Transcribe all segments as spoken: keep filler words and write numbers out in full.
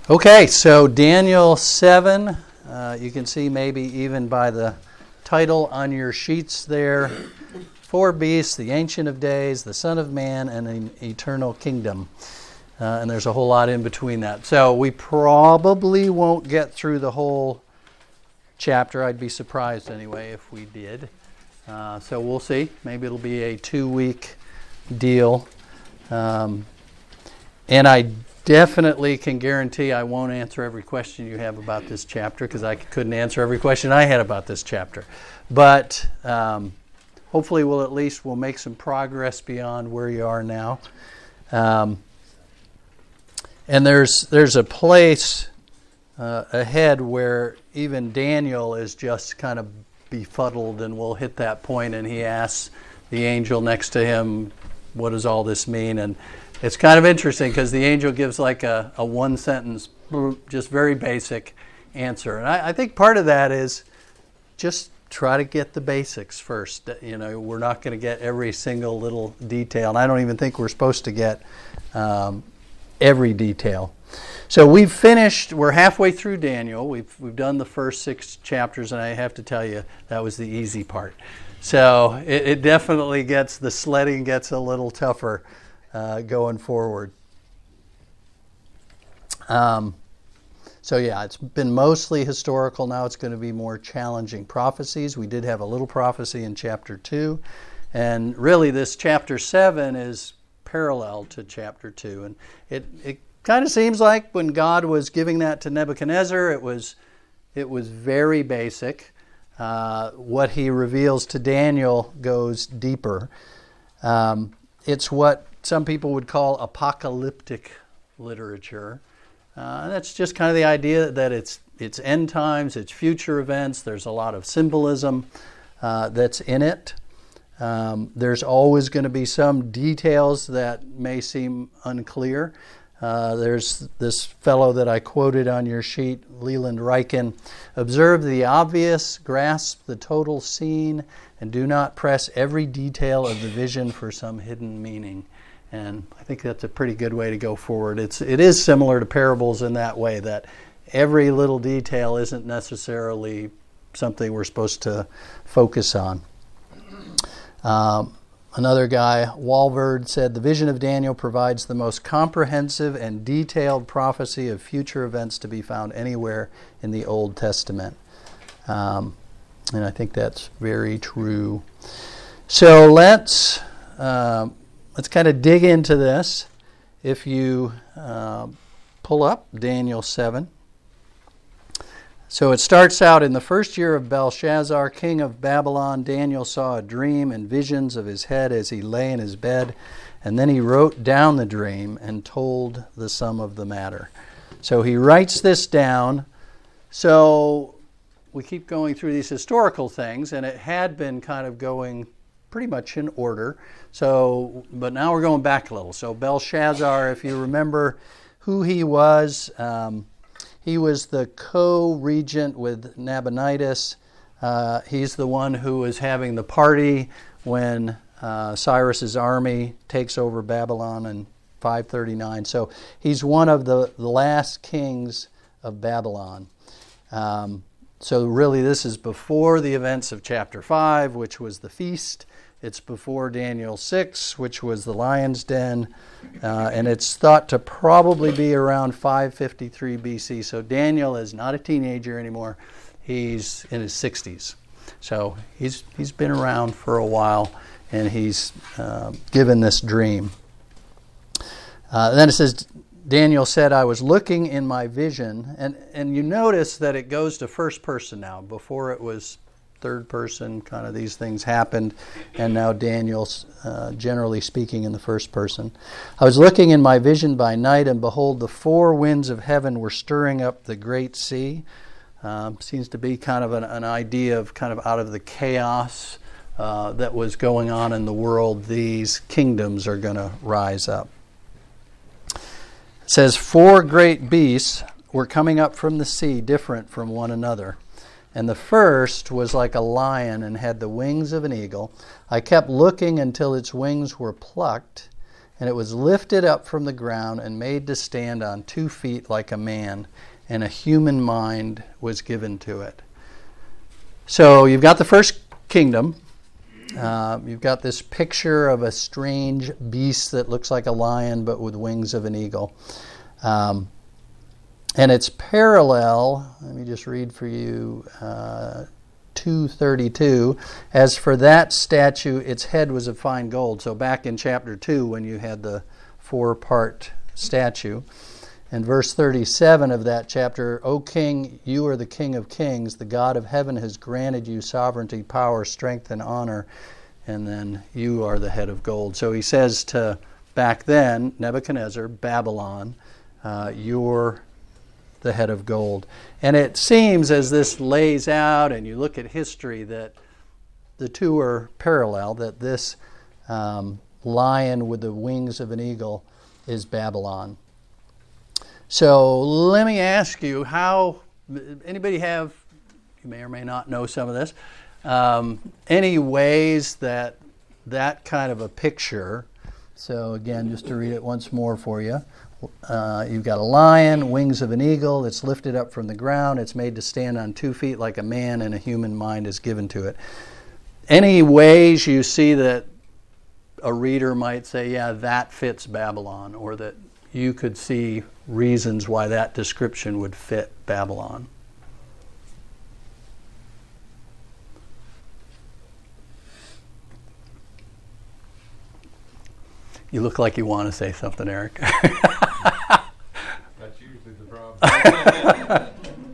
Okay, so Daniel seven, uh, you can see maybe even by the title on your sheets there, four beasts, the Ancient of Days, the Son of Man, and an eternal kingdom. Uh, and there's a whole lot in between that. So we probably won't get through the whole chapter. I'd be surprised anyway if we did. Uh, so we'll see. Maybe it'll be a two-week deal. Um, and I definitely can guarantee I won't answer every question you have about this chapter, because I couldn't answer every question I had about this chapter. But um, hopefully we'll at least we'll make some progress beyond where you are now. Um, and there's there's a place uh, ahead where even Daniel is just kind of befuddled, and we'll hit that point, and he asks the angel next to him, what does all this mean? And it's kind of interesting because the angel gives like a, a one sentence, just very basic answer. And I, I think part of that is just try to get the basics first. You know, we're not going to get every single little detail, and I don't even think we're supposed to get um, every detail. So we've finished, we're halfway through Daniel. We've we've done the first six chapters, and I have to tell you, that was the easy part. So it, it definitely gets, the sledding gets a little tougher uh, going forward. Um, so yeah, it's been mostly historical. Now it's going to be more challenging prophecies. We did have a little prophecy in chapter two, and really this chapter seven is parallel to chapter two. And it, it kind of seems like when God was giving that to Nebuchadnezzar, it was it was very basic. Uh, what he reveals to Daniel goes deeper. Um, it's what some people would call apocalyptic literature. Uh, and that's just kind of the idea that it's it's end times, it's future events. There's a lot of symbolism uh, that's in it. Um, there's always going to be some details that may seem unclear. Uh, there's this fellow that I quoted on your sheet, Leland Ryken. Observe the obvious, grasp the total scene, and do not press every detail of the vision for some hidden meaning. And I think that's a pretty good way to go forward. It's it is similar to parables in that way, that every little detail isn't necessarily something we're supposed to focus on. Um, Another guy, Walvoord, said, the vision of Daniel provides the most comprehensive and detailed prophecy of future events to be found anywhere in the Old Testament. Um, and I think that's very true. So let's uh, let's kind of dig into this. If you uh, pull up Daniel seven. So it starts out, in the first year of Belshazzar, king of Babylon, Daniel saw a dream and visions of his head as he lay in his bed, and then he wrote down the dream and told the sum of the matter. So he writes this down. So we keep going through these historical things, and it had been kind of going pretty much in order. So, but now we're going back a little. So Belshazzar, if you remember who he was, um, he was the co-regent with Nabonidus. Uh, he's the one who is having the party when uh, Cyrus's army takes over Babylon in five thirty-nine. So he's one of the, the last kings of Babylon. Um, so really this is before the events of chapter five, which was the feast. It's before Daniel six, which was the lion's den. Uh, and it's thought to probably be around five fifty-three B C. So Daniel is not a teenager anymore. He's in his sixties. So he's he's been around for a while, and he's uh, given this dream. Uh, then it says, Daniel said, I was looking in my vision. And, and you notice that it goes to first person now. Before it was third person, kind of these things happened, and now Daniel's uh, generally speaking in the first person. I was looking in my vision by night, and behold, the four winds of heaven were stirring up the great sea. Um, seems to be kind of an, an idea of kind of out of the chaos uh, that was going on in the world, these kingdoms are going to rise up. It says, four great beasts were coming up from the sea, different from one another. And the first was like a lion and had the wings of an eagle. I kept looking until its wings were plucked, and it was lifted up from the ground and made to stand on two feet like a man, and a human mind was given to it. So you've got the first kingdom. Uh, you've got this picture of a strange beast that looks like a lion but with wings of an eagle. Um, and it's parallel, let me just read for you, uh, two thirty-two, as for that statue, its head was of fine gold. So back in chapter two when you had the four-part statue. And verse thirty-seven of that chapter, O king, you are the king of kings. The God of heaven has granted you sovereignty, power, strength, and honor. And then you are the head of gold. So he says to, back then, Nebuchadnezzar, Babylon, uh, you're the head of gold. And it seems as this lays out and you look at history that the two are parallel, that this um, lion with the wings of an eagle is Babylon. So let me ask you, how, anybody have, you may or may not know some of this, um, any ways that that kind of a picture, so again, just to read it once more for you, uh, you've got a lion, wings of an eagle, it's lifted up from the ground, it's made to stand on two feet like a man, and a human mind is given to it. Any ways you see that a reader might say, yeah, that fits Babylon, or that you could see reasons why that description would fit Babylon? You look like you want to say something, Eric. That's usually the problem. uh,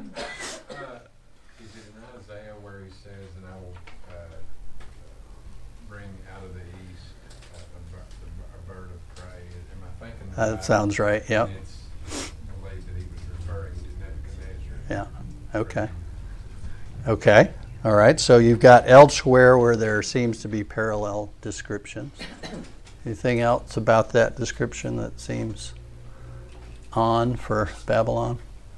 is it in Isaiah where he says, and I will uh, bring out of the east uh, a, bir- a bird of prey? Am I thinking That right? sounds right, yep. And it's the way that he was referring to Nebuchadnezzar. Yeah, okay. Okay, all right. So you've got elsewhere where there seems to be parallel descriptions. Anything else about that description that seems on for Babylon?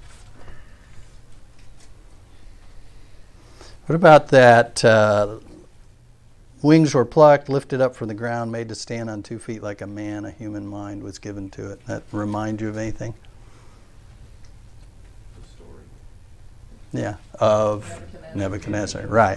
What about that uh, wings were plucked, lifted up from the ground, made to stand on two feet like a man, a human mind was given to it? That remind you of anything? The story. Yeah, of Nebuchadnezzar, Nebuchadnezzar. Right.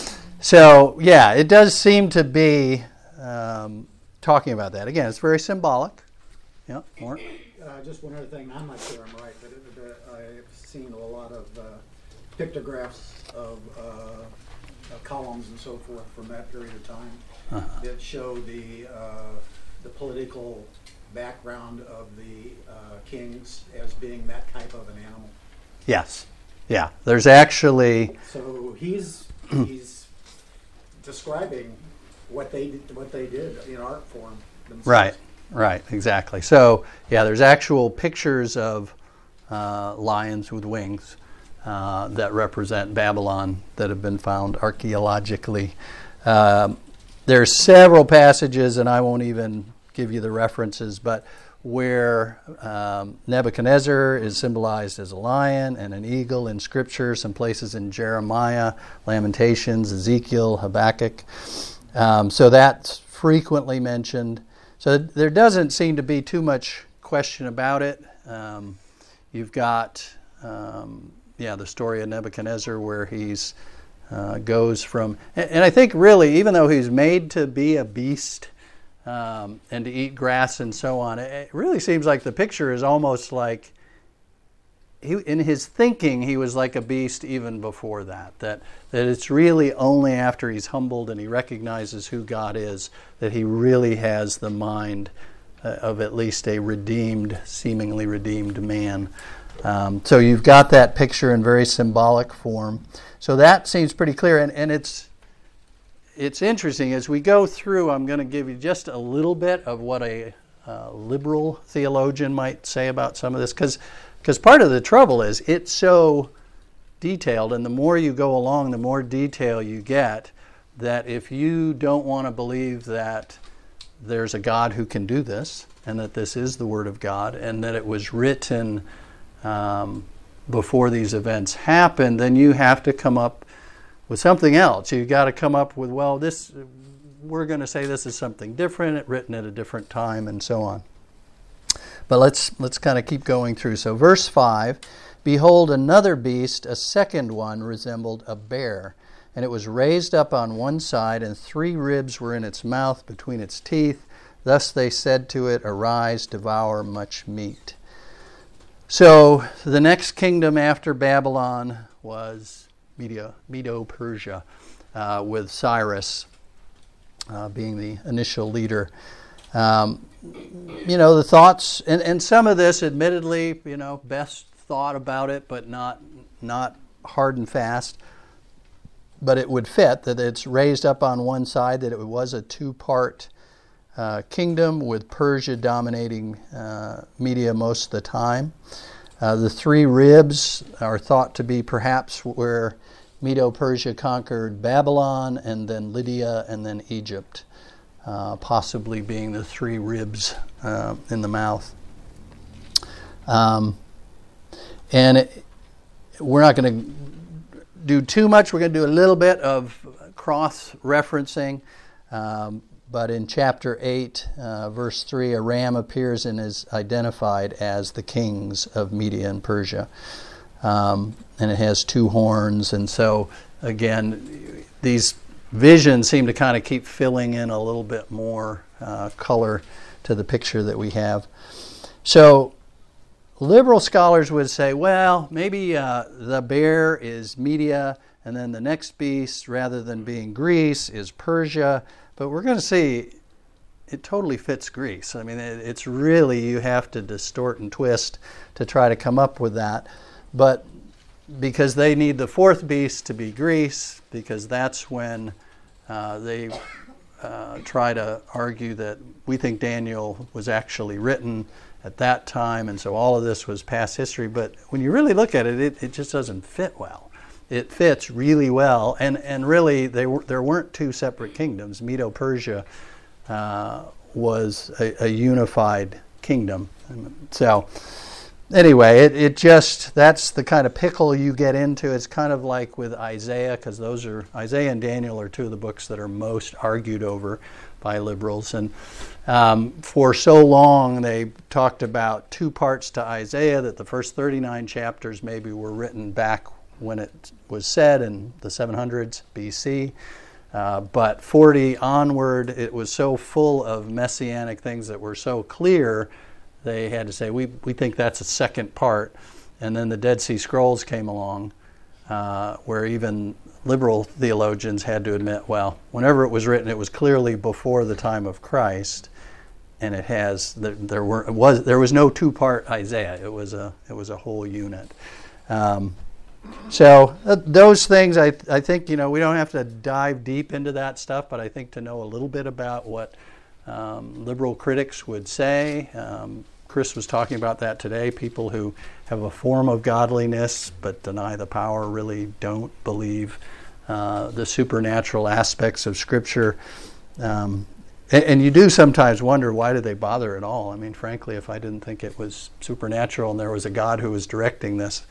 So, yeah, it does seem to be um, talking about that. Again, it's very symbolic. Yeah, more. Uh, just one other thing, I'm not sure I'm right, but it, uh, I've seen a lot of uh, pictographs of uh, uh, columns and so forth from that period of time uh-huh. that show the uh, the political background of the uh, kings as being that type of an animal. Yes. Yeah. There's actually. So he's he's describing what they did, what they did in art form themselves. Right. Right. Exactly. So yeah, there's actual pictures of uh, lions with wings uh, that represent Babylon that have been found archaeologically. Um, there's several passages, and I won't even give you the references, but where um, Nebuchadnezzar is symbolized as a lion and an eagle in Scripture, some places in Jeremiah, Lamentations, Ezekiel, Habakkuk. Um, so that's frequently mentioned. So there doesn't seem to be too much question about it. Um, you've got, um, yeah, the story of Nebuchadnezzar where he's uh, goes from, and, and I think really, even though he's made to be a beast, Um, and to eat grass and so on. It really seems like the picture is almost like, he, in his thinking, he was like a beast even before that. That that it's really only after he's humbled and he recognizes who God is that he really has the mind uh, of at least a redeemed, seemingly redeemed man. Um, so you've got that picture in very symbolic form. So that seems pretty clear, and, and it's It's interesting, as we go through, I'm going to give you just a little bit of what a uh, liberal theologian might say about some of this, because because part of the trouble is it's so detailed, and the more you go along, the more detail you get, that if you don't want to believe that there's a God who can do this, and that this is the Word of God, and that it was written um, before these events happened, then you have to come up with something else. You've got to come up with, well, this we're going to say this is something different, written at a different time, and so on. But let's let's kind of keep going through. So verse five, behold, another beast, a second one, resembled a bear, and it was raised up on one side, and three ribs were in its mouth between its teeth. Thus they said to it, arise, devour much meat. So the next kingdom after Babylon was Medo, Medo-Persia, uh, with Cyrus uh, being the initial leader. Um, you know, the thoughts, and, and some of this, admittedly, you know, best thought about it, but not not hard and fast. But it would fit that it's raised up on one side, that it was a two-part uh, kingdom with Persia dominating uh, Media most of the time. Uh, the three ribs are thought to be perhaps where Medo-Persia conquered Babylon, and then Lydia, and then Egypt. Uh, possibly being the three ribs uh, in the mouth. Um, and it, we're not going to do too much. We're going to do a little bit of cross-referencing. Um, but in chapter eight, uh, verse three, a ram appears and is identified as the kings of Media and Persia. Um, and it has two horns. And so, again, these visions seem to kind of keep filling in a little bit more uh, color to the picture that we have. So liberal scholars would say, well, maybe uh, the bear is Media, and then the next beast, rather than being Greece, is Persia. But we're going to see it totally fits Greece. I mean, it, it's really, you have to distort and twist to try to come up with that. But because they need the fourth beast to be Greece, because that's when uh, they uh, try to argue that we think Daniel was actually written at that time, and so all of this was past history. But when you really look at it, it, it just doesn't fit well. It fits really well, and, and really they were, there weren't two separate kingdoms. Medo-Persia uh, was a, a unified kingdom. So anyway, it, it just, that's the kind of pickle you get into. It's kind of like with Isaiah, because those are, Isaiah and Daniel are two of the books that are most argued over by liberals. And um, for so long they talked about two parts to Isaiah, that the first thirty-nine chapters maybe were written back when it was said in the seven hundreds B C. Uh, but forty onward, it was so full of messianic things that were so clear, they had to say, we, we think that's a second part. And then the Dead Sea Scrolls came along, uh, where even liberal theologians had to admit, well, whenever it was written, it was clearly before the time of Christ, and it has there, there were it was there was no two-part Isaiah. It was a it was a whole unit. Um, so uh, those things, I I think, you know, we don't have to dive deep into that stuff, but I think to know a little bit about what um, liberal critics would say. Um, Chris was talking about that today. People who have a form of godliness but deny the power really don't believe uh, the supernatural aspects of Scripture. Um, and, and you do sometimes wonder, why did they bother at all? I mean, frankly, if I didn't think it was supernatural and there was a God who was directing this,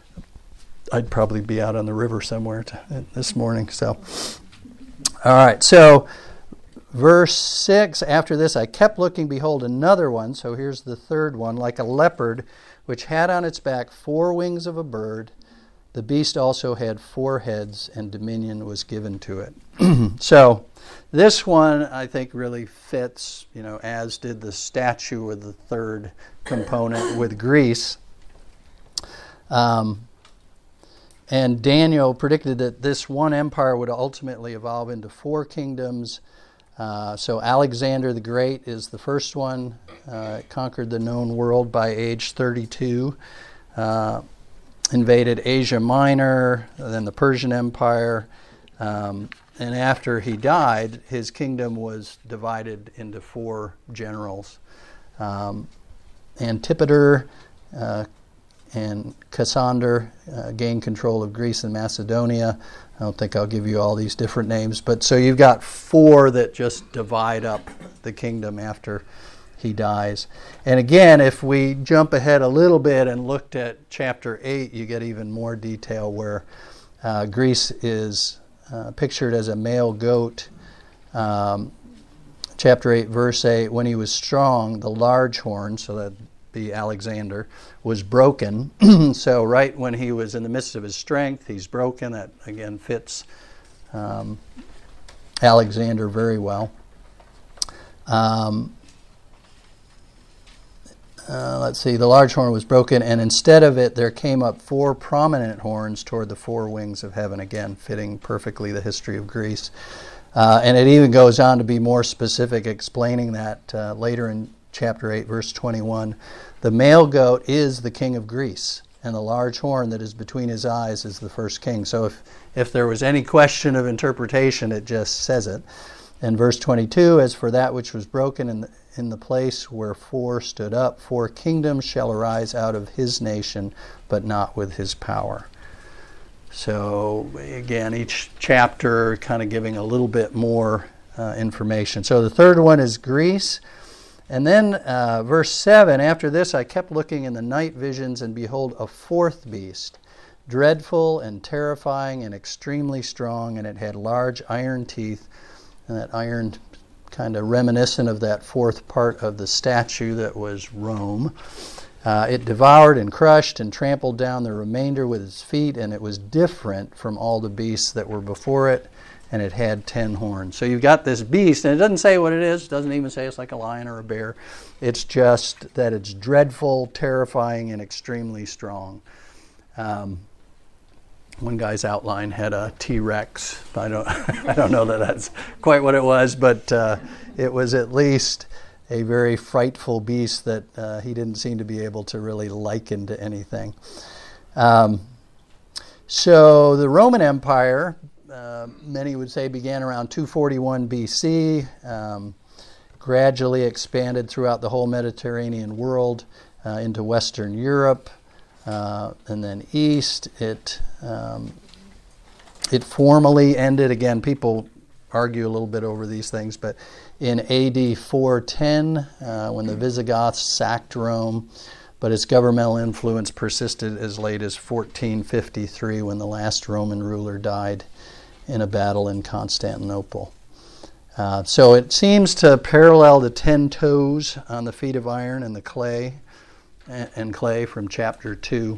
I'd probably be out on the river somewhere to, this morning. So, all right, so verse six, after this I kept looking, behold, another one, so here's the third one, like a leopard, which had on its back four wings of a bird. The beast also had four heads, and dominion was given to it. So this one, I think, really fits, you know, as did the statue with the third component with Greece. Um, and Daniel predicted that this one empire would ultimately evolve into four kingdoms. Uh, so Alexander the Great is the first one. Uh, conquered the known world by age thirty-two. Uh, invaded Asia Minor, then the Persian Empire. Um, and after he died, his kingdom was divided into four generals. Um, Antipater uh, and Cassander uh, gained control of Greece and Macedonia. I don't think I'll give you all these different names, but so you've got four that just divide up the kingdom after he dies. And again, if we jump ahead a little bit and looked at chapter eight, you get even more detail where uh, Greece is uh, pictured as a male goat, um, chapter eight, verse eight, when he was strong, the large horn, so that'd be Alexander, was broken. So right when he was in the midst of his strength, he's broken. That, again, fits um, Alexander very well. Um, uh, let's see, the large horn was broken, and instead of it, there came up four prominent horns toward the four wings of heaven, again, fitting perfectly the history of Greece. Uh, and it even goes on to be more specific, explaining that uh, later in chapter eight, verse twenty-one. The male goat is the king of Greece, and the large horn that is between his eyes is the first king. So if, if there was any question of interpretation, it just says it. And verse twenty-two, as for that which was broken in the, in the place where four stood up, four kingdoms shall arise out of his nation, but not with his power. So again, each chapter kind of giving a little bit more uh, information. So the third one is Greece. And then uh, verse seven, after this I kept looking in the night visions, and behold, a fourth beast, dreadful and terrifying and extremely strong, and it had large iron teeth, and that iron kind of reminiscent of that fourth part of the statue that was Rome. Uh, it devoured and crushed and trampled down the remainder with its feet, and it was different from all the beasts that were before it, and it had ten horns. So you've got this beast, and it doesn't say what it is. It doesn't even say it's like a lion or a bear. It's just that it's dreadful, terrifying, and extremely strong. Um, one guy's outline had a T-Rex. I don't, I don't know that that's quite what it was, but uh, it was at least a very frightful beast that uh, he didn't seem to be able to really liken to anything. Um, so the Roman Empire, uh, many would say, began around two forty-one B C, um, gradually expanded throughout the whole Mediterranean world uh, into Western Europe, uh, and then east. It um, it formally ended, again, people argue a little bit over these things, but in A D four ten, uh, when the Visigoths sacked Rome, but its governmental influence persisted as late as fourteen fifty-three, when the last Roman ruler died in a battle in Constantinople. Uh, so it seems to parallel the ten toes on the feet of iron and the clay and clay from chapter two.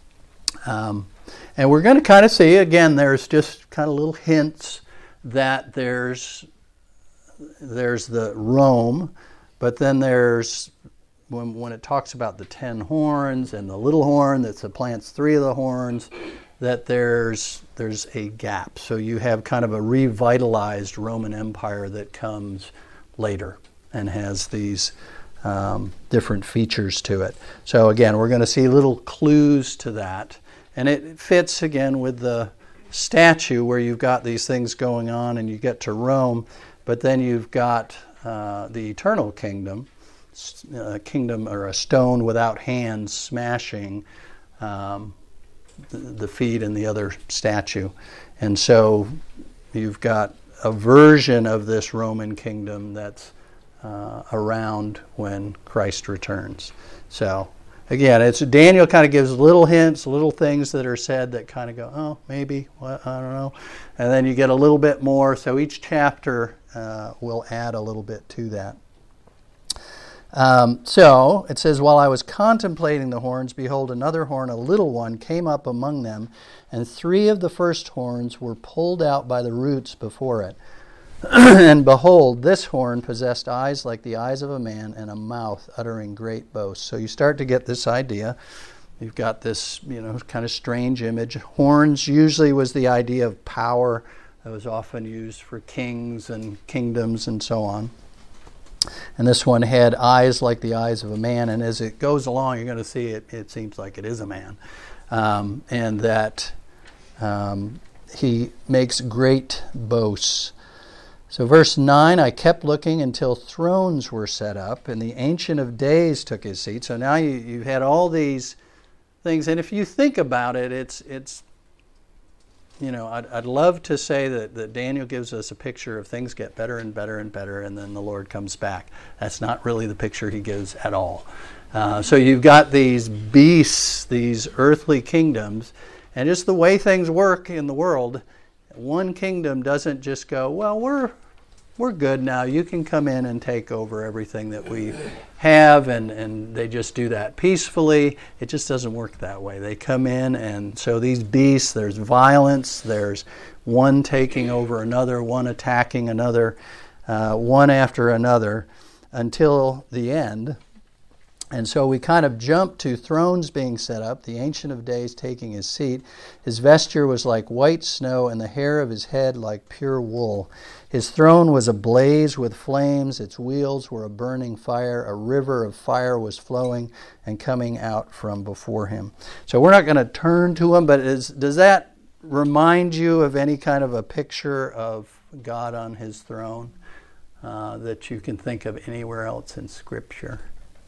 Um, and we're going to kind of see, again, there's just kind of little hints that there's there's the Rome, but then there's, when when it talks about the ten horns and the little horn that supplants three of the horns, that there's there's a gap. So you have kind of a revitalized Roman Empire that comes later and has these um, different features to it. So again, we're going to see little clues to that. And it fits, again, with the statue where you've got these things going on and you get to Rome, but then you've got uh, the eternal kingdom, a kingdom or a stone without hands smashing um, the, the feet and the other statue. And so you've got a version of this Roman kingdom that's uh, around when Christ returns. So again, it's Daniel kind of gives little hints, little things that are said that kind of go, oh, maybe, well, I don't know. And then you get a little bit more. So each chapter uh, will add a little bit to that. Um, so it says, while I was contemplating the horns, behold, another horn, a little one, came up among them, and three of the first horns were pulled out by the roots before it. And behold, this horn possessed eyes like the eyes of a man, and a mouth uttering great boasts. So you start to get this idea. You've got this, you know, kind of strange image. Horns usually was the idea of power that was often used for kings and kingdoms and so on. And this one had eyes like the eyes of a man, and as it goes along, you're going to see it, it seems like it is a man. Um, and that um, he makes great boasts. So verse nine, I kept looking until thrones were set up, and the Ancient of Days took his seat. So now you, you've had all these things, and if you think about it, it's, it's you know, I'd, I'd love to say that, that Daniel gives us a picture of things get better and better and better, and then the Lord comes back. That's not really the picture he gives at all. Uh, so you've got these beasts, these earthly kingdoms, and just the way things work in the world, one kingdom doesn't just go, well, we're we're good now. You can come in and take over everything that we have, and, and they just do that peacefully. It just doesn't work that way. They come in, and so these beasts, there's violence, there's one taking over another, one attacking another, uh, one after another, until the end. And so we kind of jump to thrones being set up, the Ancient of Days taking his seat. His vesture was like white snow, and the hair of his head like pure wool. His throne was ablaze with flames. Its wheels were a burning fire. A river of fire was flowing and coming out from before him. So we're not going to turn to him, but is, does that remind you of any kind of a picture of God on his throne uh, that you can think of anywhere else in Scripture?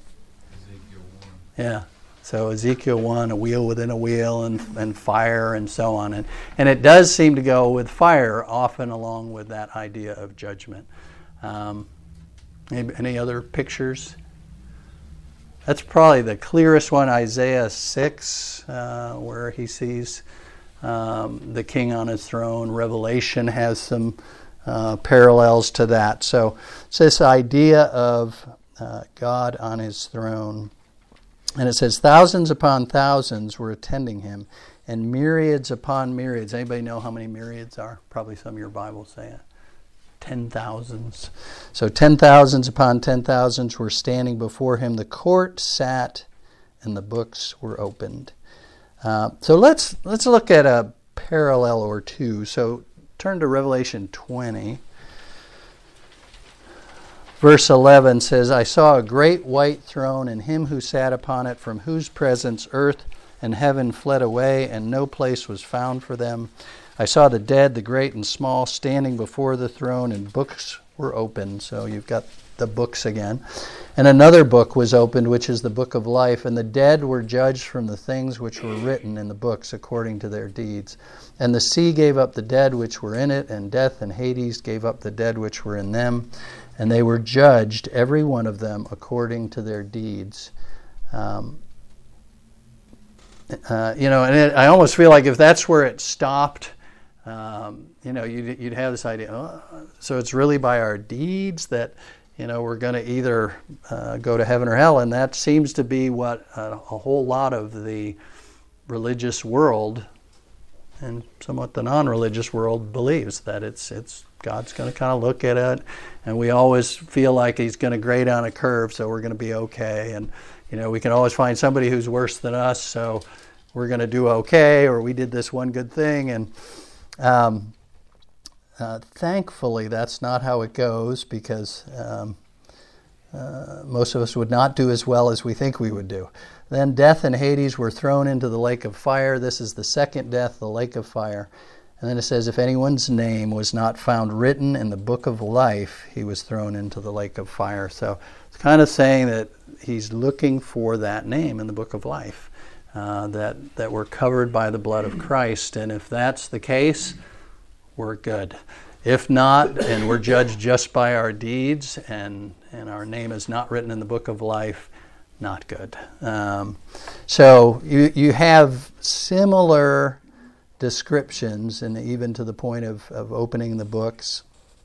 Yeah, so Ezekiel one, a wheel within a wheel, and and fire, and so on. And, and it does seem to go with fire, often along with that idea of judgment. Um, any, any other pictures? That's probably the clearest one, Isaiah six, uh, where he sees um, the king on his throne. Revelation has some uh, parallels to that. So it's this idea of uh, God on his throne. And it says, thousands upon thousands were attending him, and myriads upon myriads. Anybody know how many myriads are? Probably some of your Bibles say it. Ten thousands. So ten thousands upon ten thousands were standing before him. The court sat, and the books were opened. Uh, so let's let's look at a parallel or two. So turn to Revelation twenty. Verse eleven says, I saw a great white throne, and him who sat upon it, from whose presence earth and heaven fled away, and no place was found for them. I saw the dead, the great and small, standing before the throne, and books were opened. So you've got the books again. And another book was opened, which is the book of life, and the dead were judged from the things which were written in the books according to their deeds. And the sea gave up the dead which were in it, and death and Hades gave up the dead which were in them. And they were judged, every one of them, according to their deeds. Um, uh, you know, and it, I almost feel like if that's where it stopped, um, you know, you'd, you'd have this idea, oh, so it's really by our deeds that, you know, we're going to either uh, go to heaven or hell. And that seems to be what a, a whole lot of the religious world and somewhat the non-religious world believes, that it's it's God's going to kind of look at it, and we always feel like he's going to grade on a curve, so we're going to be okay. And, you know, we can always find somebody who's worse than us, so we're going to do okay, or we did this one good thing. And um, uh, thankfully, that's not how it goes, because um, uh, most of us would not do as well as we think we would do. Then death and Hades were thrown into the lake of fire. This is the second death, the lake of fire. And then it says, if anyone's name was not found written in the book of life, he was thrown into the lake of fire. So it's kind of saying that he's looking for that name in the book of life, uh, that, that we're covered by the blood of Christ. And if that's the case, we're good. If not, and we're judged just by our deeds, and, and our name is not written in the book of life, not good. Um, so you you have similar descriptions, and even to the point of, of opening the books.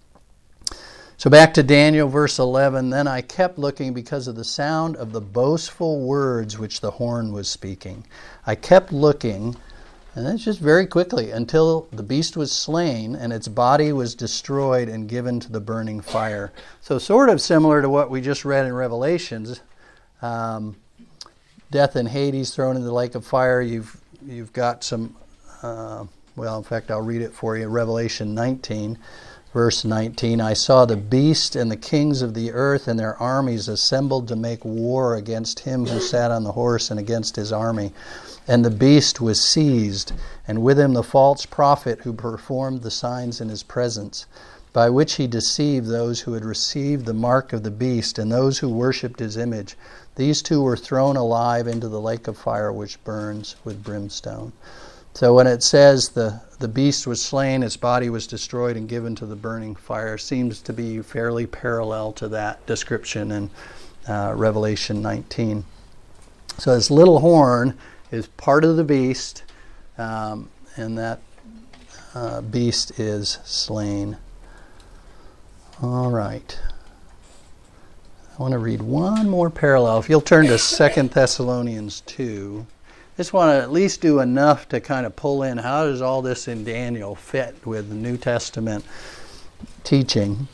So back to Daniel, verse eleven, then I kept looking because of the sound of the boastful words which the horn was speaking. I kept looking, and that's just very quickly, until the beast was slain and its body was destroyed and given to the burning fire. So sort of similar to what we just read in Revelations. Um, death and Hades thrown into the lake of fire. You've you've got some Uh, well, in fact, I'll read it for you. Revelation nineteen, verse nineteen. I saw the beast and the kings of the earth and their armies assembled to make war against him who sat on the horse and against his army. And the beast was seized, and with him the false prophet who performed the signs in his presence, by which he deceived those who had received the mark of the beast and those who worshipped his image. These two were thrown alive into the lake of fire which burns with brimstone. So when it says the, the beast was slain, its body was destroyed and given to the burning fire, seems to be fairly parallel to that description in uh, Revelation nineteen. So this little horn is part of the beast, um, and that uh, beast is slain. All right. I want to read one more parallel. If you'll turn to Second Thessalonians two. Just want to at least do enough to kind of pull in how does all this in Daniel fit with the New Testament teaching.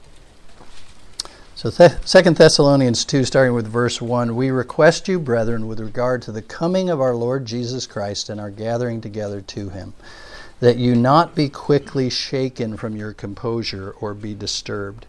So Th- Second Thessalonians two, starting with verse one, we request you, brethren, with regard to the coming of our Lord Jesus Christ and our gathering together to him, that you not be quickly shaken from your composure or be disturbed.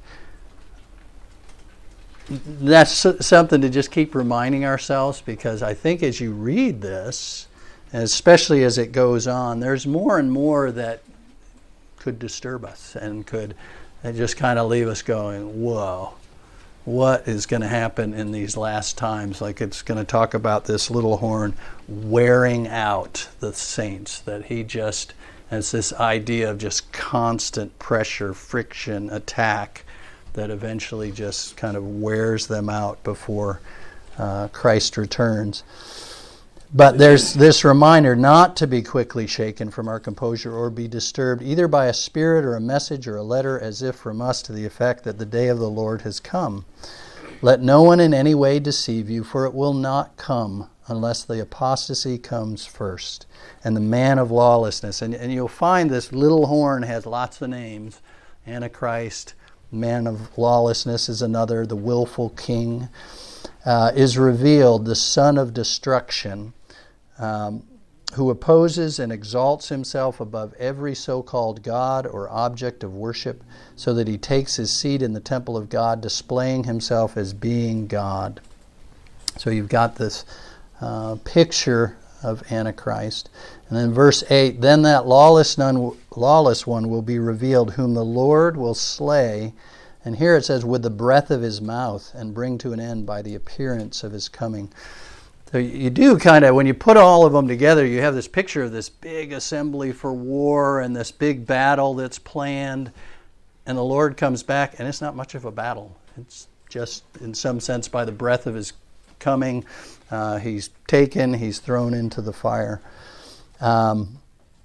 That's something to just keep reminding ourselves, because I think as you read this, and especially as it goes on, there's more and more that could disturb us and could and just kind of leave us going, whoa, what is going to happen in these last times? Like it's going to talk about this little horn wearing out the saints, that he just has this idea of just constant pressure, friction, attack, that eventually just kind of wears them out before uh, Christ returns. But there's this reminder not to be quickly shaken from our composure or be disturbed either by a spirit or a message or a letter as if from us, to the effect that the day of the Lord has come. Let no one in any way deceive you, for it will not come unless the apostasy comes first, and the man of lawlessness. And, and you'll find this little horn has lots of names. Antichrist, man of lawlessness is another, the willful king, uh, is revealed, the son of destruction, um, who opposes and exalts himself above every so-called God or object of worship, so that he takes his seat in the temple of God, displaying himself as being God. So you've got this uh, picture of Antichrist. And then verse eight, then that lawless, none, lawless one will be revealed, whom the Lord will slay, and here it says, with the breath of his mouth, and bring to an end by the appearance of his coming. So you do kind of, when you put all of them together, you have this picture of this big assembly for war and this big battle that's planned, and the Lord comes back, and it's not much of a battle. It's just, in some sense, by the breath of his coming, uh, he's taken, he's thrown into the fire. Um,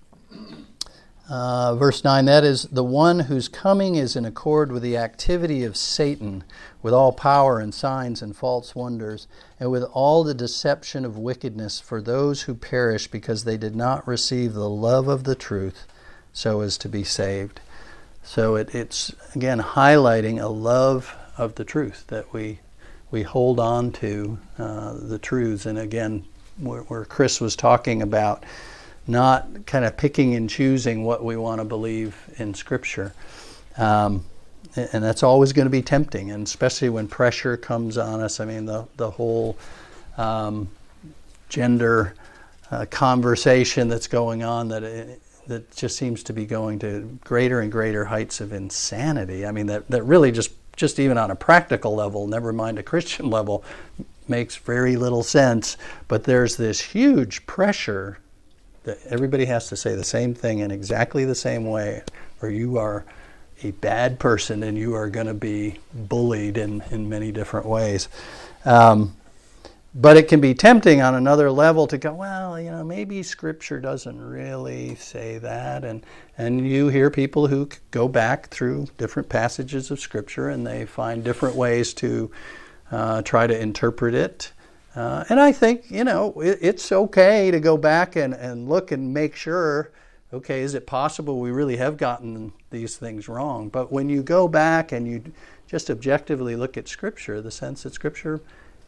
uh, verse nine, that is, the one whose coming is in accord with the activity of Satan, with all power and signs and false wonders, and with all the deception of wickedness for those who perish because they did not receive the love of the truth so as to be saved. So it, it's, again, highlighting a love of the truth, that we we hold on to uh, the truths. And again, where, where Chris was talking about not kind of picking and choosing what we want to believe in Scripture. Um, and that's always going to be tempting, and especially when pressure comes on us. I mean, the, the whole um, gender uh, conversation that's going on, that it, that just seems to be going to greater and greater heights of insanity. I mean, that, that really just, just even on a practical level, never mind a Christian level, makes very little sense. But there's this huge pressure that everybody has to say the same thing in exactly the same way, or you are a bad person and you are going to be bullied in, in many different ways. Um, but it can be tempting on another level to go, well, you know, maybe Scripture doesn't really say that. And, and you hear people who go back through different passages of Scripture and they find different ways to uh, try to interpret it. Uh, and I think, you know, it, it's okay to go back and, and look and make sure, okay, is it possible we really have gotten these things wrong? But when you go back and you just objectively look at Scripture, the sense that Scripture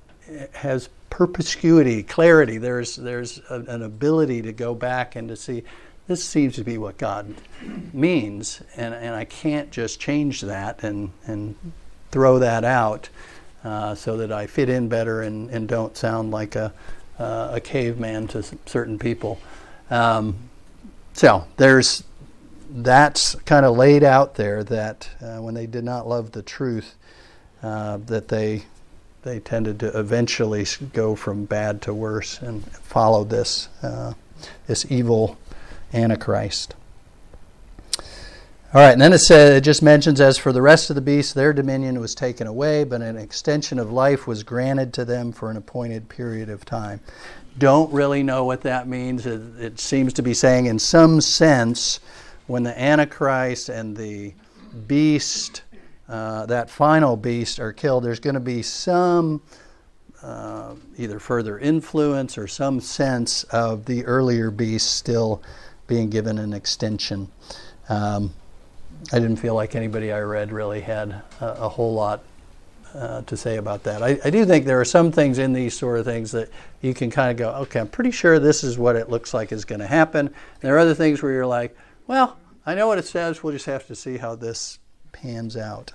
has perspicuity, clarity, there's there's a, an ability to go back and to see, this seems to be what God means, and, and I can't just change that and, and throw that out. Uh, so that I fit in better and, and don't sound like a uh, a caveman to certain people. Um, so there's that's kind of laid out there, that uh, when they did not love the truth, uh, that they they tended to eventually go from bad to worse and follow this uh, this evil Antichrist. All right, and then it says, it just mentions, as for the rest of the beasts, their dominion was taken away, but an extension of life was granted to them for an appointed period of time. Don't really know what that means. It, it seems to be saying, in some sense, when the Antichrist and the beast uh, that final beast are killed, there's going to be some uh, either further influence or some sense of the earlier beast still being given an extension. Um, I didn't feel like anybody I read really had a, a whole lot uh, to say about that. I, I do think there are some things in these sort of things that you can kind of go, okay, I'm pretty sure this is what it looks like is going to happen. And there are other things where you're like, well, I know what it says, we'll just have to see how this pans out.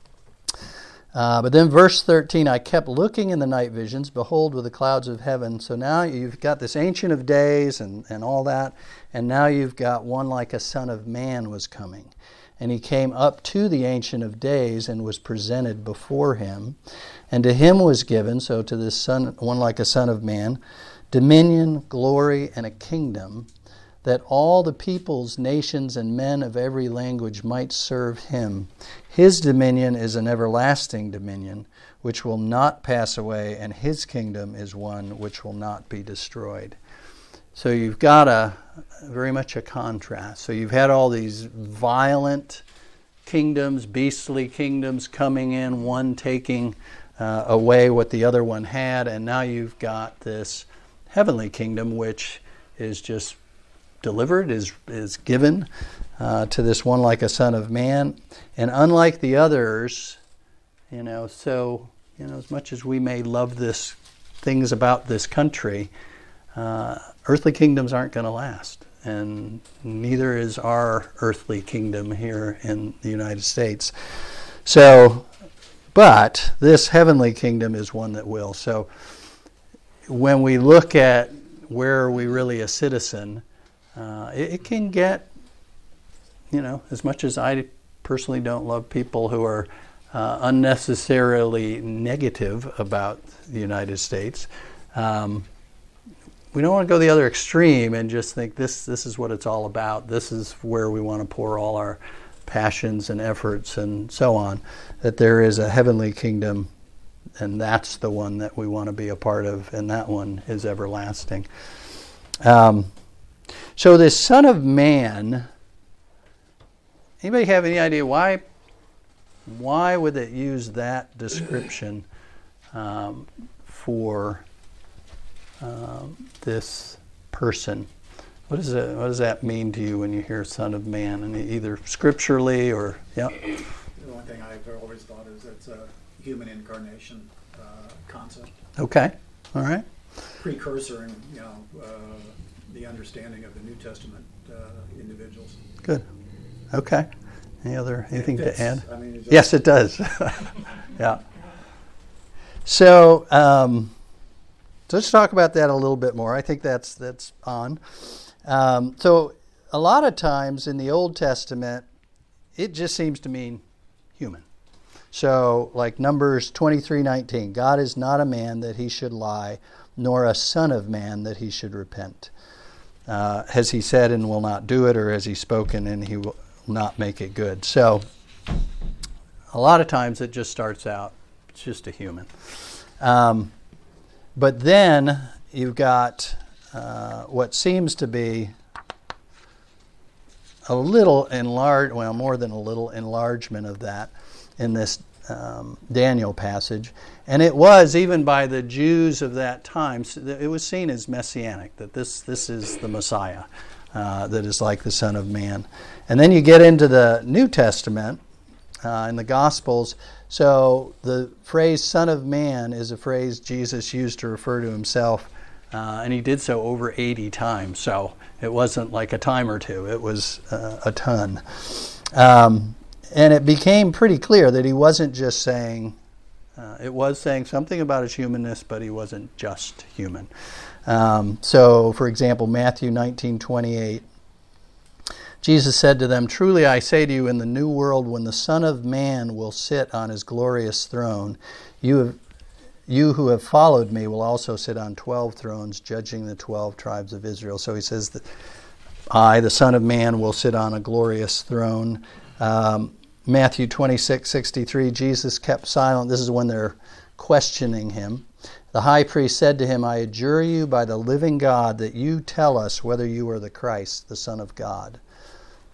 Uh, but then verse thirteen, I kept looking in the night visions, behold, with the clouds of heaven. So now you've got this Ancient of Days and, and all that, and now you've got one like a son of man was coming. And he came up to the Ancient of Days and was presented before him. And to him was given, so to this son, one like a son of man, dominion, glory, and a kingdom, that all the peoples, nations, and men of every language might serve him. His dominion is an everlasting dominion, which will not pass away, and his kingdom is one which will not be destroyed. So you've got a very much a contrast. So you've had all these violent kingdoms, beastly kingdoms coming in, one taking uh, away what the other one had, and now you've got this heavenly kingdom, which is just delivered, is is given uh, to this one like a son of man. And unlike the others, you know, so, you know, as much as we may love this, things about this country, uh, earthly kingdoms aren't going to last. And neither is our earthly kingdom here in the United States. So, but this heavenly kingdom is one that will. So when we look at where are we really a citizen, Uh, it, it can get, you know, as much as I personally don't love people who are uh, unnecessarily negative about the United States, um, we don't want to go the other extreme and just think this this is what it's all about. This is where we want to pour all our passions and efforts and so on. That there is a heavenly kingdom, and that's the one that we want to be a part of, and that one is everlasting. Um, So this Son of Man, anybody have any idea why? Why would it use that description um, for um, this person? What does it, what does that mean to you when you hear Son of Man? And either scripturally or yeah. The one thing I've always thought is it's a human incarnation uh, concept. Okay, all right. Precursor in, you know, uh, the understanding of the New Testament uh, individuals. Good. Okay. Any other anything to add? I mean, it yes, it does. Yeah. So um, let's talk about that a little bit more. I think that's that's on. Um, so a lot of times in the Old Testament, it just seems to mean human. So like Numbers twenty-three nineteen, God is not a man that he should lie, nor a son of man that he should repent. Uh, has he said and will not do it, or has he spoken and he will not make it good? So a lot of times it just starts out, it's just a human. Um, but then you've got uh, what seems to be a little enlarged, well, more than a little enlargement of that in this um, Daniel passage. And it was, even by the Jews of that time, it was seen as messianic, that this, this is the Messiah uh, that is like the Son of Man. And then you get into the New Testament, uh, in the Gospels. So the phrase Son of Man is a phrase Jesus used to refer to himself, uh, and he did so over eighty times. So it wasn't like a time or two, it was uh, a ton. Um, and it became pretty clear that he wasn't just saying, uh, it was saying something about his humanness, but he wasn't just human. Um, so, for example, Matthew nineteen twenty-eight, Jesus said to them, "Truly I say to you, in the new world, when the Son of Man will sit on his glorious throne, you have, you who have followed me will also sit on twelve thrones, judging the twelve tribes of Israel." So he says that I, the Son of Man, will sit on a glorious throne. Um, Matthew twenty-six sixty-three, Jesus kept silent. This is when they're questioning him. The high priest said to him, "I adjure you by the living God that you tell us whether you are the Christ, the Son of God."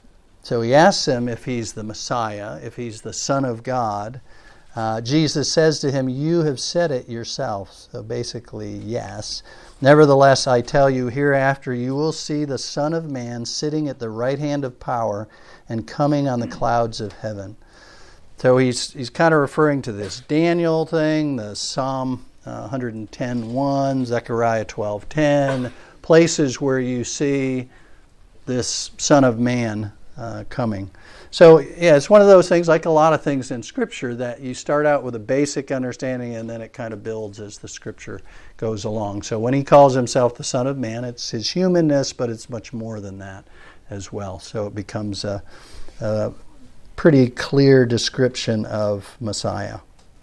So he asks him if he's the Messiah, if he's the Son of God. Uh, Jesus says to him, "You have said it yourself." So basically, yes. "Nevertheless, I tell you, hereafter you will see the Son of Man sitting at the right hand of power and coming on the clouds of heaven." So he's he's kind of referring to this Daniel thing, the Psalm uh, one ten one, Zechariah twelve ten, places where you see this Son of Man uh, coming. So, yeah, it's one of those things, like a lot of things in Scripture, that you start out with a basic understanding and then it kind of builds as the Scripture goes along. So when he calls himself the Son of Man, it's his humanness, but it's much more than that as well. So it becomes a, a pretty clear description of Messiah.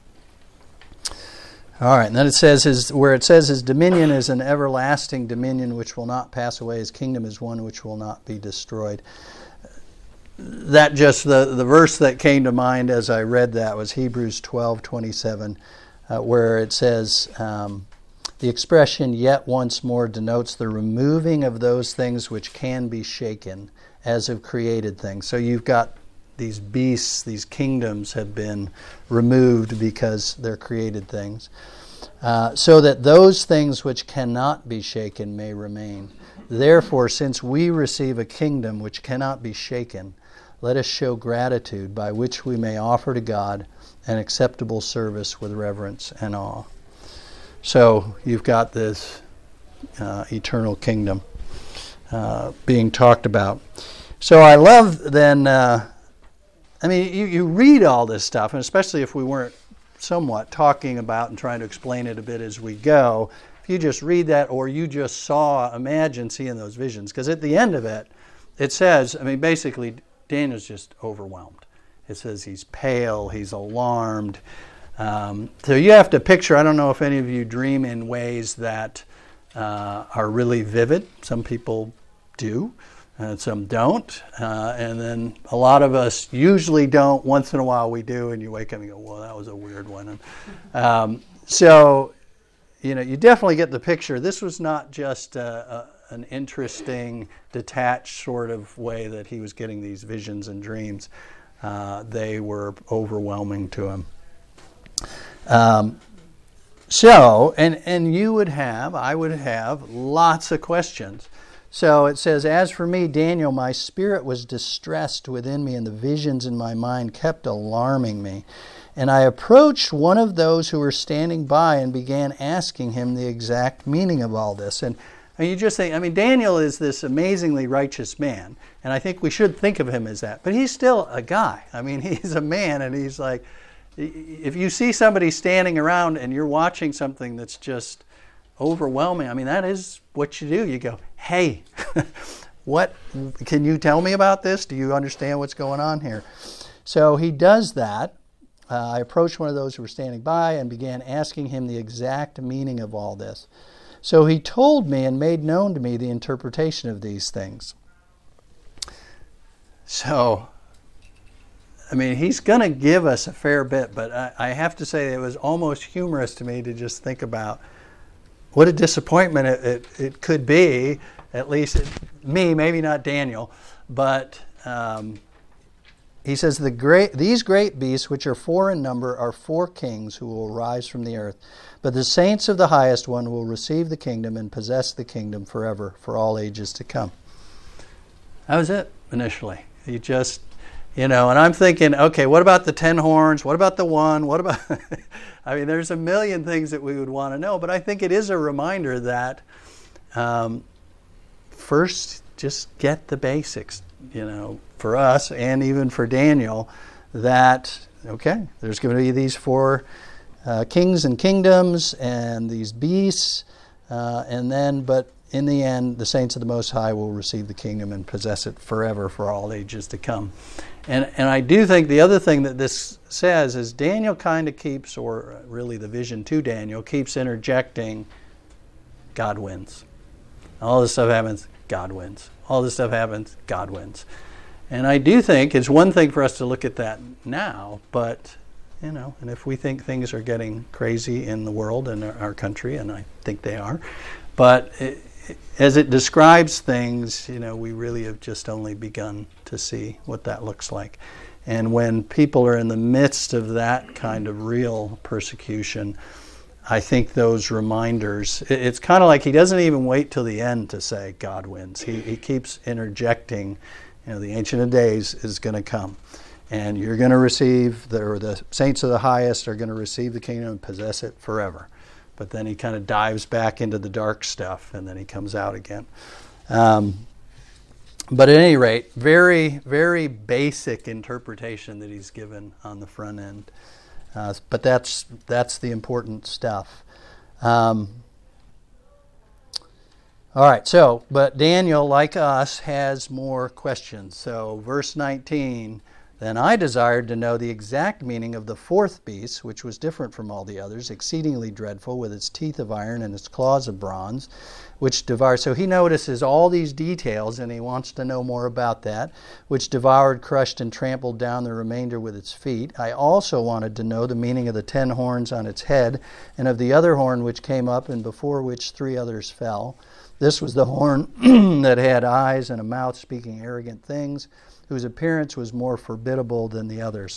All right, and then it says, his, where it says his dominion is an everlasting dominion which will not pass away, his kingdom is one which will not be destroyed. That just, the, the verse that came to mind as I read that was Hebrews twelve twenty-seven, uh, where it says, um, the expression "yet once more" denotes the removing of those things which can be shaken, as of created things. So you've got these beasts, these kingdoms have been removed because they're created things, uh, so that those things which cannot be shaken may remain. Therefore, since we receive a kingdom which cannot be shaken, let us show gratitude by which we may offer to God an acceptable service with reverence and awe. So you've got this uh, eternal kingdom uh, being talked about. So I love then, uh, I mean, you, you read all this stuff, and especially if we weren't somewhat talking about and trying to explain it a bit as we go, if you just read that or you just saw, imagine seeing those visions. Because at the end of it, it says, I mean, basically, Daniel's just overwhelmed. It says he's pale, he's alarmed. Um, so you have to picture, I don't know if any of you dream in ways that uh, are really vivid. Some people do, and some don't. Uh, and then a lot of us usually don't. Once in a while we do, and you wake up and you go, well, that was a weird one. And, um, so, you know, you definitely get the picture. This was not just a, a an interesting, detached sort of way that he was getting these visions and dreams. Uh, they were overwhelming to him. Um, so, and, and you would have, I would have lots of questions. So it says, "As for me, Daniel, my spirit was distressed within me, and the visions in my mind kept alarming me. And I approached one of those who were standing by and began asking him the exact meaning of all this." And I mean, you just think, I mean, Daniel is this amazingly righteous man, and I think we should think of him as that. But he's still a guy. I mean, he's a man, and he's like, if you see somebody standing around and you're watching something that's just overwhelming, I mean, that is what you do. You go, hey, what, can you tell me about this? Do you understand what's going on here? So he does that. Uh, I approached one of those who were standing by and began asking him the exact meaning of all this. So he told me and made known to me the interpretation of these things. So, I mean, he's going to give us a fair bit, but I, I have to say it was almost humorous to me to just think about what a disappointment it, it, it could be, at least it, me, maybe not Daniel, but um, he says, the great, these great beasts, which are four in number, are four kings who will rise from the earth. But the saints of the highest one will receive the kingdom and possess the kingdom forever, for all ages to come. That was it, initially. He just, you know, and I'm thinking, okay, what about the ten horns? What about the one? What about, I mean, there's a million things that we would want to know, but I think it is a reminder that um, first, just get the basics, you know, for us and even for Daniel, that, okay, there's going to be these four Uh, kings and kingdoms and these beasts, uh, and then, but in the end, the saints of the Most High will receive the kingdom and possess it forever for all ages to come. And and I do think the other thing that this says is Daniel kind of keeps, or really the vision to Daniel, keeps interjecting, God wins. All this stuff happens, God wins. All this stuff happens, God wins. And I do think it's one thing for us to look at that now, but you know, and if we think things are getting crazy in the world and our country, and I think they are, but it, as it describes things, you know, we really have just only begun to see what that looks like. And when people are in the midst of that kind of real persecution, I think those reminders, it's kind of like he doesn't even wait till the end to say God wins. He, he keeps interjecting, you know, the Ancient of Days is going to come. And you're going to receive, the, or the saints of the highest are going to receive the kingdom and possess it forever. But then he kind of dives back into the dark stuff, and then he comes out again. Um, but at any rate, very, very basic interpretation that he's given on the front end. Uh, but that's that's the important stuff. Um, all right, so, but Daniel, like us, has more questions. So verse nineteen, then I desired to know the exact meaning of the fourth beast, which was different from all the others, exceedingly dreadful, with its teeth of iron and its claws of bronze, which devoured. So he notices all these details, and he wants to know more about that, which devoured, crushed, and trampled down the remainder with its feet. I also wanted to know the meaning of the ten horns on its head, and of the other horn which came up, and before which three others fell. This was the horn that had eyes and a mouth speaking arrogant things, whose appearance was more formidable than the others.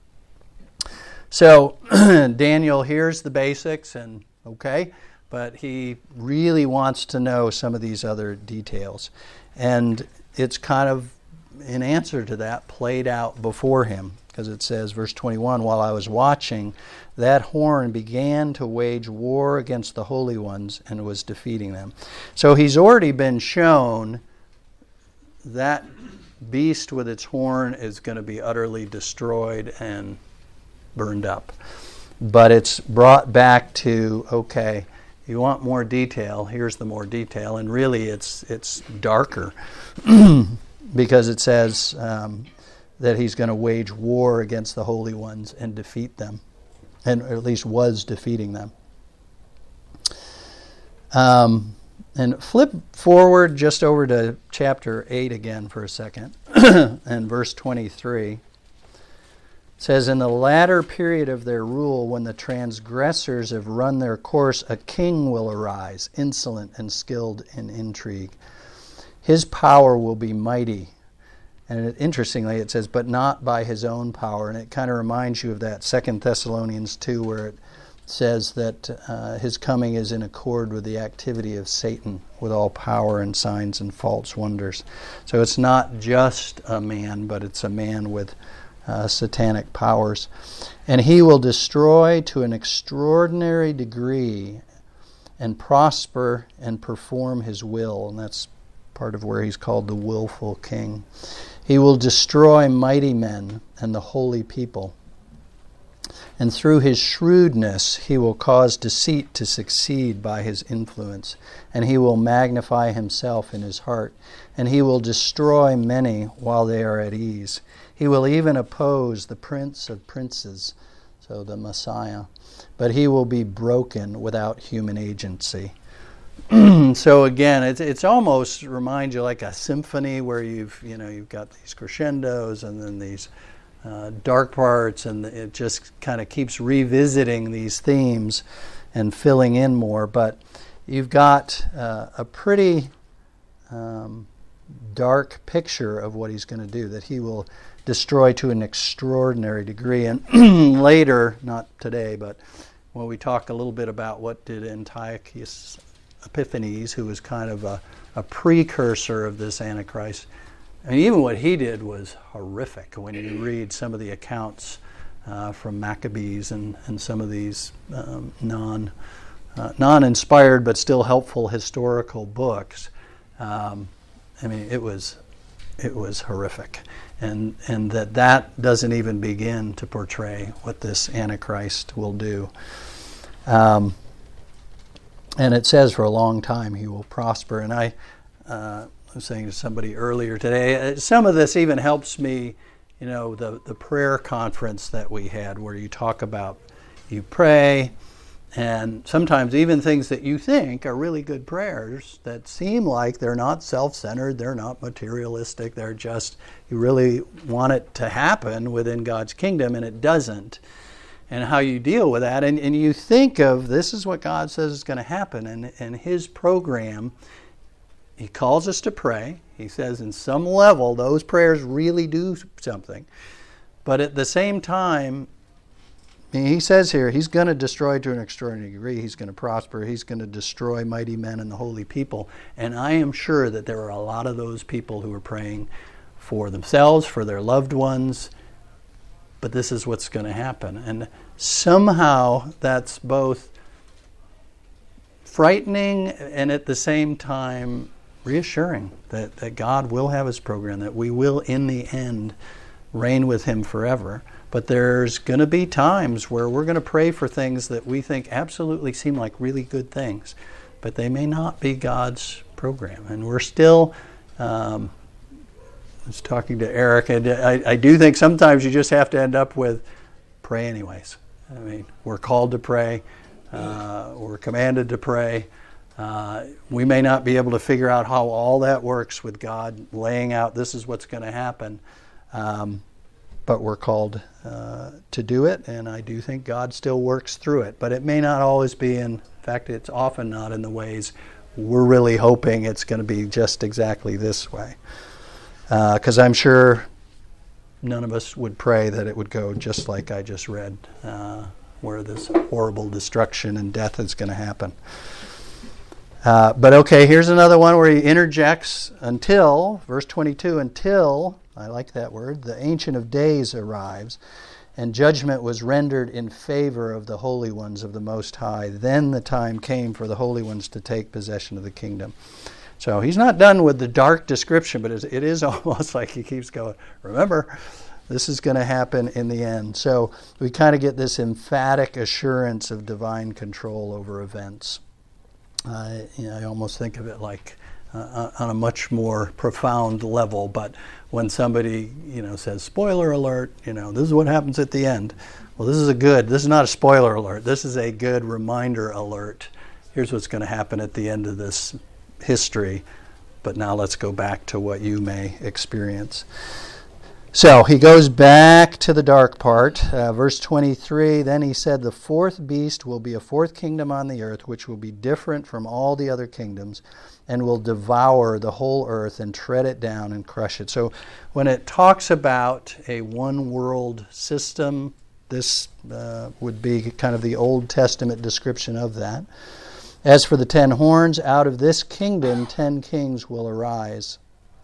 So Daniel hears the basics, and okay, but he really wants to know some of these other details. And it's kind of, in answer to that, played out before him, because it says, verse twenty-one, while I was watching, that horn began to wage war against the holy ones and was defeating them. So he's already been shown that beast with its horn is going to be utterly destroyed and burned up. But it's brought back to, okay, you want more detail, here's the more detail. And really it's it's darker because it says um, that he's going to wage war against the holy ones and defeat them, and or at least was defeating them. Um, and flip forward just over to chapter eight again for a second, and verse twenty-three. It says, in the latter period of their rule, when the transgressors have run their course, a king will arise, insolent and skilled in intrigue. His power will be mighty. And it, interestingly, it says, but not by his own power. And it kind of reminds you of that Second Thessalonians two, where it says that uh, his coming is in accord with the activity of Satan, with all power and signs and false wonders. So it's not just a man, but it's a man with uh, satanic powers. And he will destroy to an extraordinary degree and prosper and perform his will. And that's part of where he's called the willful king. He will destroy mighty men and the holy people. And through his shrewdness, he will cause deceit to succeed by his influence. And he will magnify himself in his heart. And he will destroy many while they are at ease. He will even oppose the prince of princes, so the Messiah. But he will be broken without human agency. So again, it's it's almost reminds you like a symphony where you've you know you've got these crescendos and then these uh, dark parts, and it just kind of keeps revisiting these themes and filling in more. But you've got uh, a pretty um, dark picture of what he's going to do, that he will destroy to an extraordinary degree. And later, not today, but when we talk a little bit about what did Antiochus Epiphanes, who was kind of a, a precursor of this Antichrist, I mean, even what he did was horrific. When you read some of the accounts uh, from Maccabees and, and some of these um, non uh, non-inspired but still helpful historical books, um, I mean, it was it was horrific, and and that that doesn't even begin to portray what this Antichrist will do. Um, And it says for a long time he will prosper. And I uh, was saying to somebody earlier today, some of this even helps me, you know, the, the prayer conference that we had where you talk about, you pray, and sometimes even things that you think are really good prayers that seem like they're not self-centered, they're not materialistic, they're just, you really want it to happen within God's kingdom, and it doesn't. And how you deal with that. And, and you think of, this is what God says is going to happen. And, and his program he calls us to pray. He says in some level those prayers really do something. But at the same time, he says here, he's going to destroy to an extraordinary degree. He's going to prosper. He's going to destroy mighty men and the holy people. And I am sure that there are a lot of those people who are praying for themselves, for their loved ones. But this is what's going to happen. And somehow that's both frightening and at the same time reassuring that, that God will have his program, that we will in the end reign with him forever. But there's going to be times where we're going to pray for things that we think absolutely seem like really good things, but they may not be God's program. And we're still, um, I was talking to Eric, and I, I do think sometimes you just have to end up with pray anyways. I mean, we're called to pray. Uh, we're commanded to pray. Uh, we may not be able to figure out how all that works with God laying out this is what's going to happen. Um, but we're called uh, to do it, and I do think God still works through it. But it may not always be in, in fact, it's often not in the ways we're really hoping it's going to be just exactly this way. Because uh, I'm sure none of us would pray that it would go just like I just read, uh, where this horrible destruction and death is going to happen. Uh, but okay, here's another one where he interjects until, verse twenty-two, until, I like that word, the Ancient of Days arrives, and judgment was rendered in favor of the holy ones of the Most High. Then the time came for the holy ones to take possession of the kingdom. So he's not done with the dark description, but it is almost like he keeps going, remember, this is going to happen in the end. So we kind of get this emphatic assurance of divine control over events. Uh, you know, I almost think of it like uh, on a much more profound level, but when somebody, you know, says, spoiler alert, you know, this is what happens at the end. Well, this is a good, this is not a spoiler alert. This is a good reminder alert. Here's what's going to happen at the end of this history, but now let's go back to what you may experience. So he goes back to the dark part, uh, verse twenty-three, then he said, the fourth beast will be a fourth kingdom on the earth, which will be different from all the other kingdoms, and will devour the whole earth and tread it down and crush it. So when it talks about a one world system, this uh, would be kind of the Old Testament description of that. As for the ten horns, out of this kingdom ten kings will arise.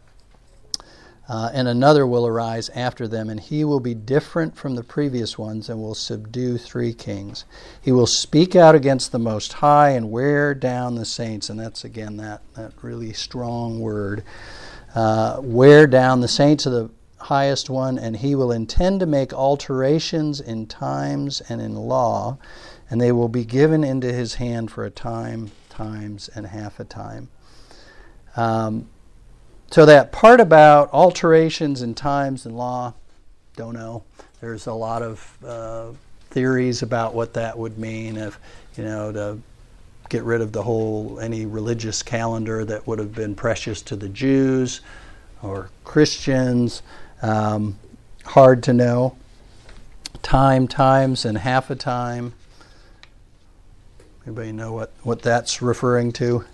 Uh, and another will arise after them, and he will be different from the previous ones and will subdue three kings. He will speak out against the Most High and wear down the saints. And that's, again, that, that really strong word. Uh, wear down the saints of the highest one, and he will intend to make alterations in times and in law, and they will be given into his hand for a time, times, and half a time. Um, so that part about alterations in times and law, don't know. There's a lot of uh, theories about what that would mean. If, you know, to get rid of the whole, any religious calendar that would have been precious to the Jews or Christians. Um, hard to know. Time, times, and half a time. Anybody know what, what that's referring to?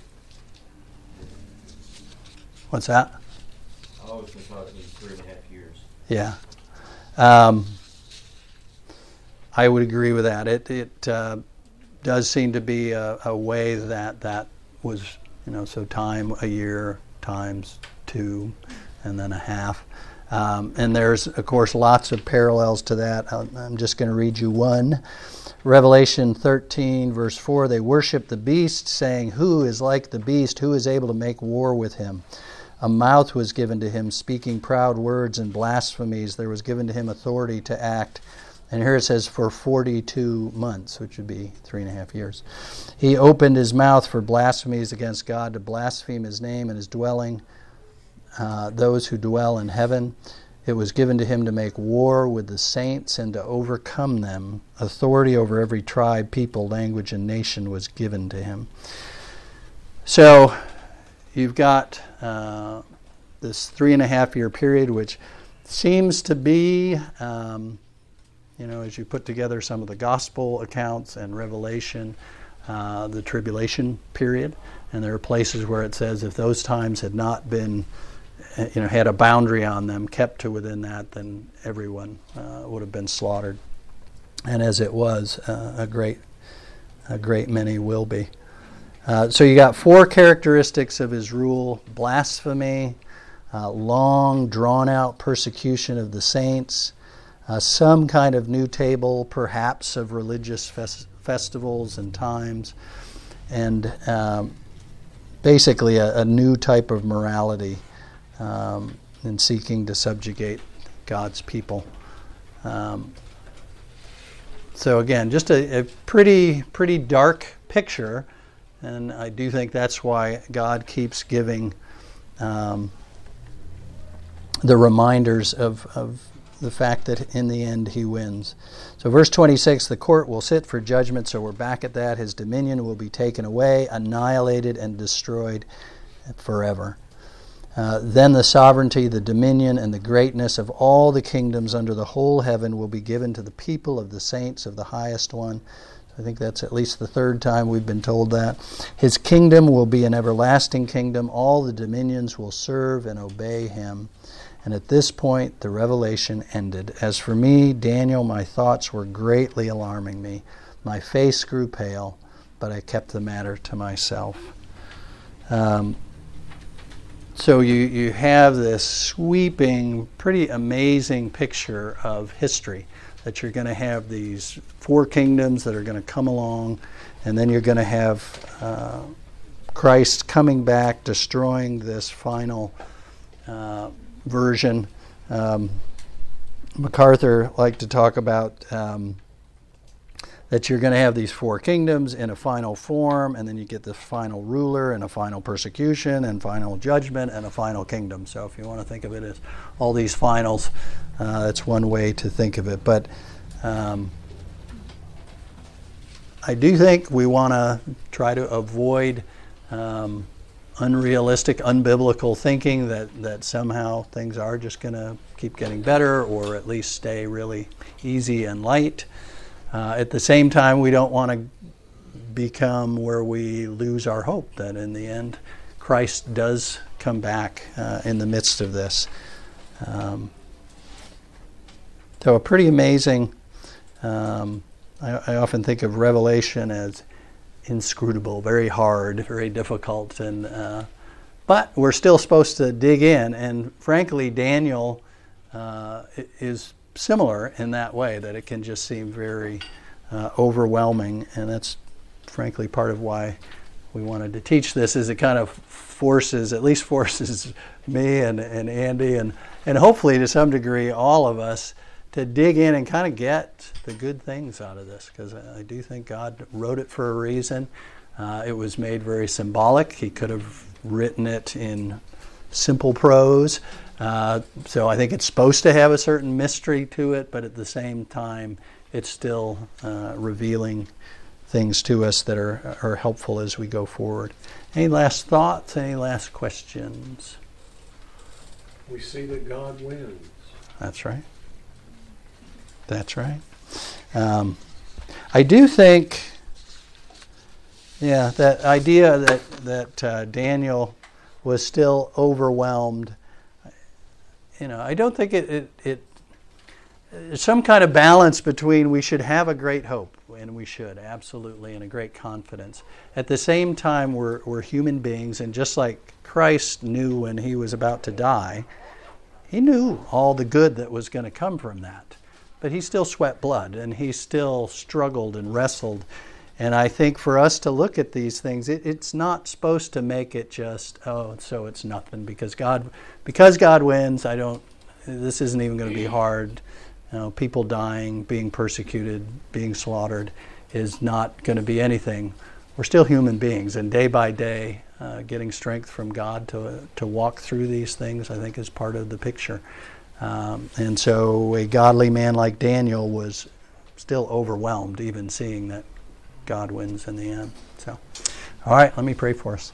What's that? I always been taught it was three and a half years. Yeah. Um, I would agree with that. It it uh, does seem to be a, a way that that was, you know, so time a year times two and then a half. Um, and there's, of course, lots of parallels to that. I'm just going to read you one. Revelation thirteen, verse four, they worship the beast, saying, who is like the beast? Who is able to make war with him? A mouth was given to him, speaking proud words and blasphemies. There was given to him authority to act. And here it says, for forty-two months, which would be three and a half years. He opened his mouth for blasphemies against God, to blaspheme his name and his dwelling, uh, those who dwell in heaven. It was given to him to make war with the saints and to overcome them. Authority over every tribe, people, language, and nation was given to him. So you've got uh, this three and a half year period, which seems to be, um, you know, as you put together some of the gospel accounts and Revelation, uh, the tribulation period. And there are places where it says if those times had not been, you know, had a boundary on them, kept to within that, then everyone uh, would have been slaughtered. And as it was, uh, a great, a great many will be. Uh, so you got four characteristics of his rule: blasphemy, uh, long, drawn-out persecution of the saints, uh, some kind of new table, perhaps, of religious fes- festivals and times, and um, basically a, a new type of morality um, in seeking to subjugate God's people. Um, so again, just a, a pretty, pretty dark picture. And I do think that's why God keeps giving um, the reminders of, of the fact that in the end he wins. So verse twenty-six, the court will sit for judgment, so we're back at that. His dominion will be taken away, annihilated, and destroyed forever. Uh, then the sovereignty, the dominion, and the greatness of all the kingdoms under the whole heaven will be given to the people of the saints of the highest one. I think that's at least the third time we've been told that. His kingdom will be an everlasting kingdom. All the dominions will serve and obey him. And at this point, the revelation ended. As for me, Daniel, my thoughts were greatly alarming me. My face grew pale, but I kept the matter to myself. Um, so you, you have this sweeping, pretty amazing picture of history. That you're going to have these four kingdoms that are going to come along, and then you're going to have uh, Christ coming back, destroying this final uh, version. Um, MacArthur liked to talk about um, that you're going to have these four kingdoms in a final form, and then you get the final ruler and a final persecution and final judgment and a final kingdom. So if you want to think of it as all these finals, uh, that's one way to think of it. But um, I do think we want to try to avoid um, unrealistic, unbiblical thinking that, that somehow things are just going to keep getting better or at least stay really easy and light. Uh, at the same time, we don't want to become where we lose our hope that in the end Christ does come back uh, in the midst of this. Um, so a pretty amazing, um, I, I often think of Revelation as inscrutable, very hard, very difficult, and uh, but we're still supposed to dig in, and frankly Daniel uh, is similar in that way, that it can just seem very uh, overwhelming, and that's frankly part of why we wanted to teach this, is it kind of forces, at least forces me and, and Andy and, and hopefully to some degree all of us to dig in and kind of get the good things out of this, because I do think God wrote it for a reason. Uh, it was made very symbolic. He could have written it in simple prose. Uh, so I think it's supposed to have a certain mystery to it, but at the same time, it's still uh, revealing things to us that are, are helpful as we go forward. Any last thoughts? Any last questions? We see that God wins. That's right. That's right. Um, I do think, yeah, that idea that, that uh, Daniel was still overwhelmed, you know, I don't think it, it, it there's some kind of balance between we should have a great hope, and we should, absolutely, and a great confidence. At the same time, we're, we're human beings, and just like Christ knew when he was about to die, he knew all the good that was going to come from that. But he still sweat blood, and he still struggled and wrestled. And I think for us to look at these things, it, it's not supposed to make it just, oh, so it's nothing. Because God because God wins, I don't, this isn't even going to be hard. You know, people dying, being persecuted, being slaughtered is not going to be anything. We're still human beings, and day by day, uh, getting strength from God to to walk through these things, I think, is part of the picture. Um, and so a godly man like Daniel was still overwhelmed, even seeing that God wins in the end. So, all right, let me pray for us.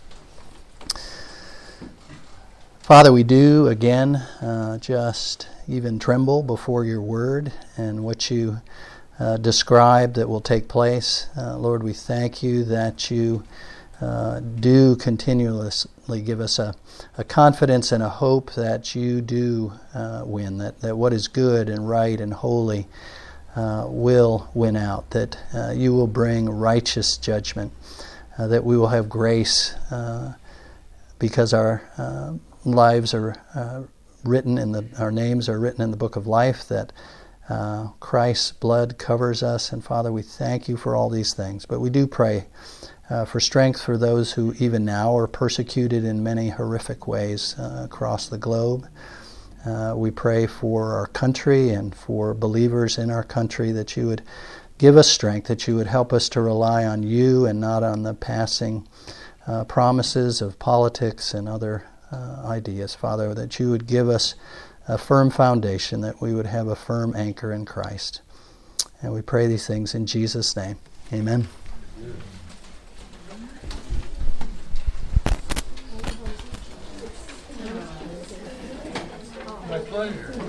Father, we do, again, uh, just even tremble before your word and what you uh, describe that will take place. Uh, Lord, we thank you that you uh, do continuously give us a, a confidence and a hope that you do uh, win, that, that what is good and right and holy uh, will win out, that uh, you will bring righteous judgment, uh, that we will have grace uh, because our uh, lives are uh, written in the, our names are written in the book of life, that uh, Christ's blood covers us. And Father, we thank you for all these things. But we do pray uh, for strength for those who even now are persecuted in many horrific ways uh, across the globe. Uh, we pray for our country and for believers in our country, that you would give us strength, that you would help us to rely on you and not on the passing uh, promises of politics and other uh, ideas. Father, that you would give us a firm foundation, that we would have a firm anchor in Christ. And we pray these things in Jesus' name. Amen. My pleasure.